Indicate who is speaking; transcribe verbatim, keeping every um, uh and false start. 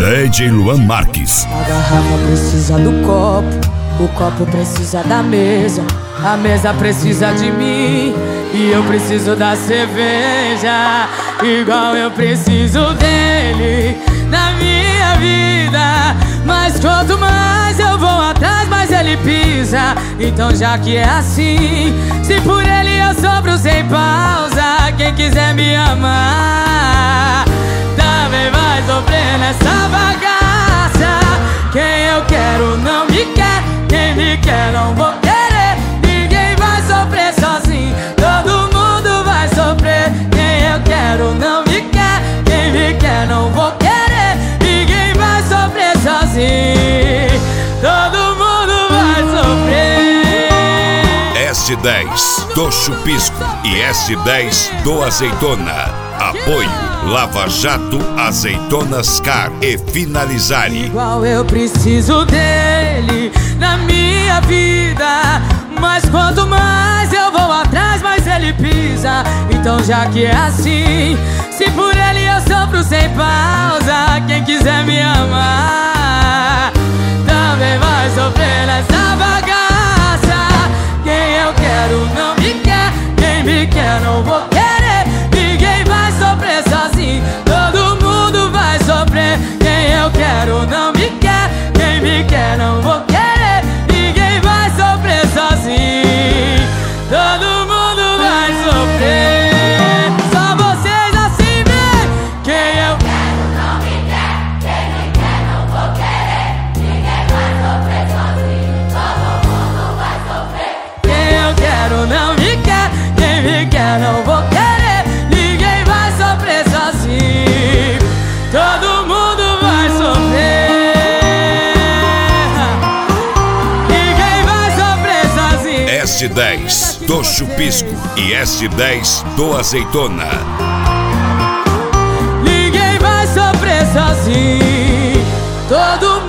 Speaker 1: D J Luan Marques.
Speaker 2: A garrafa precisa do copo, o copo precisa da mesa, a mesa precisa de mim e eu preciso da cerveja, igual eu preciso dele na minha vida. Mas quanto mais eu vou atrás, mais ele pisa. Então já que é assim, se por ele eu sobro sem pausa, quem quiser me amar também vai sofrer nessa bagaça. Quem eu quero não me quer, quem me quer não vou querer. Ninguém vai sofrer sozinho, todo mundo vai sofrer. Quem eu quero não me quer, quem me quer não vou querer. Ninguém vai sofrer sozinho, todo mundo vai sofrer.
Speaker 1: S dez do Chupisco e S dez do Azeitona. Apoio Lava Jato, Azeitonas Car e Finalizare.
Speaker 2: Igual eu preciso dele na minha vida, mas quanto mais eu vou atrás, mais ele pisa. Então já que é assim, se por ele eu sofro sem pausa, quem quiser me amar também vai sofrer nessa bagaça. Quem eu quero não me quer, quem me quer não vou querer. Ninguém vai sofrer sozinho, todo mundo vai sofrer. Quem eu quero não me quer, quem me quer não vou querer. Ninguém vai sofrer sozinho, todo mundo vai sofrer. Só vocês assim, vem. Quem eu quero não me quer, quem me quer não vou querer. Ninguém vai sofrer sozinho, todo mundo vai sofrer. Quem eu quero não me quer, quem me quer não vou querer. Ninguém vai sofrer sozinho, todo mundo vai sofrer. Ninguém vai sofrer sozinho.
Speaker 1: S dez do Chupisco e S dez do Azeitona.
Speaker 2: Ninguém vai sofrer sozinho, todo